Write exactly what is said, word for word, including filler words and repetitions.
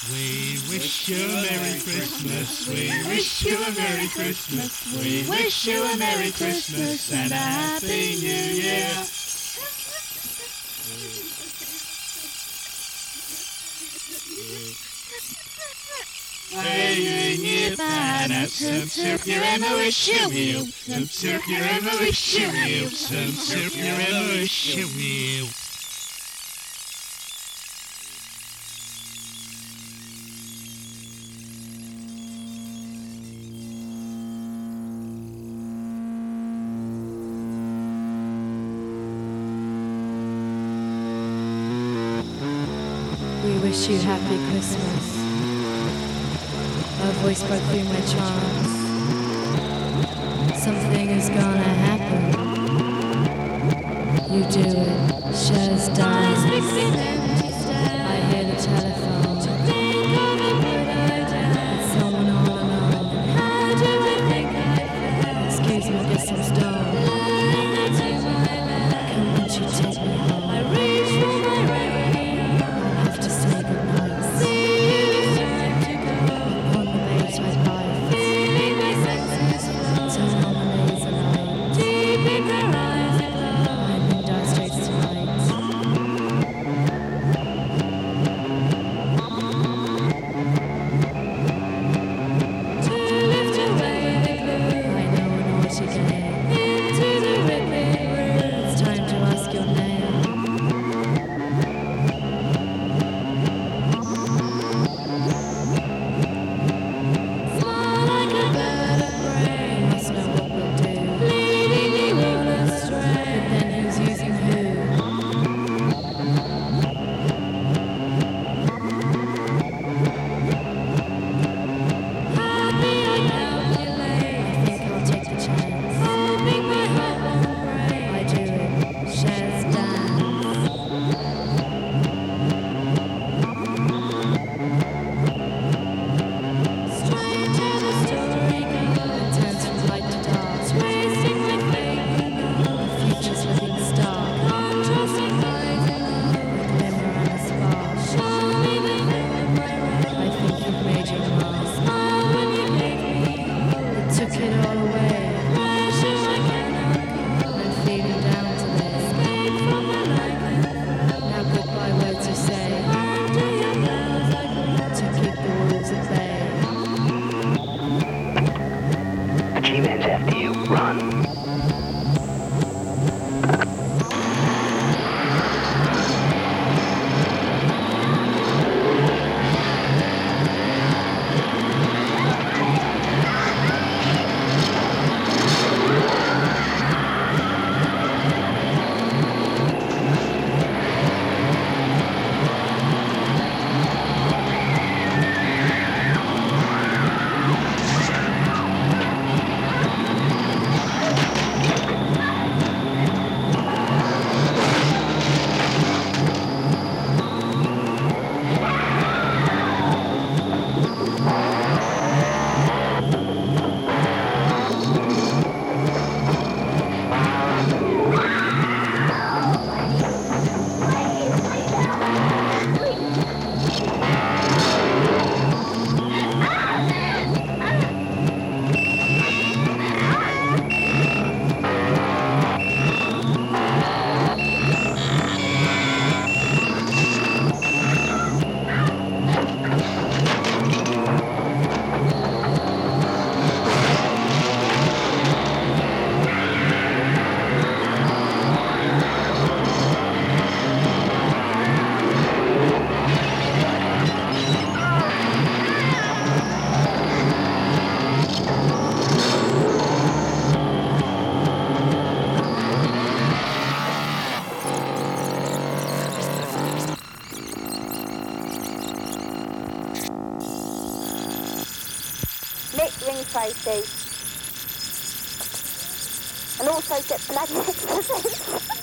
We wish you a Merry Christmas. We wish you a Merry Christmas. We wish you a Merry Christmas and a Happy New Year. Playing it fine at some surf you ever wish you will. Some surf you ever wish you will. Some surf you ever wish you will. We wish you happy Christmas. Our voice broke through my charms. Something is gonna happen. You do it. Shares dance. I hear the telephone. It's someone all alone. Excuse me, get some stone. Come, won't you take me home? I reach for my radio. I'll have to say goodnight. Upon the waves with life. Turn on the laser light. Deep in their eyes they glow. I'm in dark streets tonight. To lift away the gloom. I know an naughty game. Into the ripping room. It's time to ask your name. Fly like a bird of prey. You must know what we'll do. Leading you all astray. But then who's using who? Happy I calculate. I think I'll take the chance. Hoping my heart won't break. I do it. Shares dance. Stranger the story goes. It turns from light to dark. Wasting my faith in God. The future's looking stark. Contrasting highs and lows. A glimmer and a spark. Show me the view of my road. I think you've made your mark. Smile when you make me whole. It took it all away. Pressure I cannot go. I'm feeling down to this. Escape from the life and flow. Now goodbye words you say. Under your bells I go. To keep the wolves at bay. G-Man's after you. Run. Nick Ring Tracy. And also get blood exorcist.